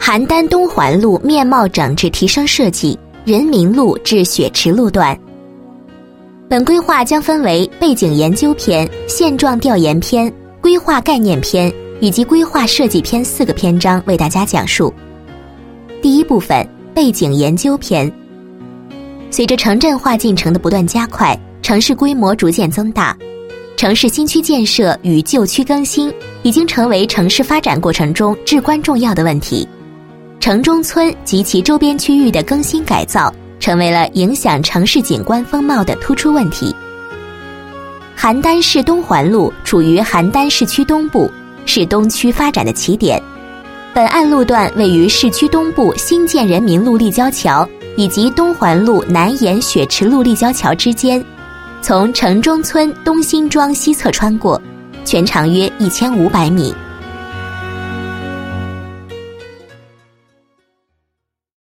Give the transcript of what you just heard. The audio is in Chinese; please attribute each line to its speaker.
Speaker 1: 邯郸东环路面貌整治提升设计，人民路至雪池路段。本规划将分为背景研究篇、现状调研篇、规划概念篇以及规划设计篇4个篇章为大家讲述。第一部分，背景研究篇。随着城镇化进程的不断加快，城市规模逐渐增大，城市新区建设与旧区更新已经成为城市发展过程中至关重要的问题。城中村及其周边区域的更新改造成为了影响城市景观风貌的突出问题。邯郸市东环路处于邯郸市区东部，是东区发展的起点。本案路段位于市区东部新建人民路立交桥以及东环路南沿雪池路立交桥之间，从城中村东辛庄西侧穿过，全长约1500米。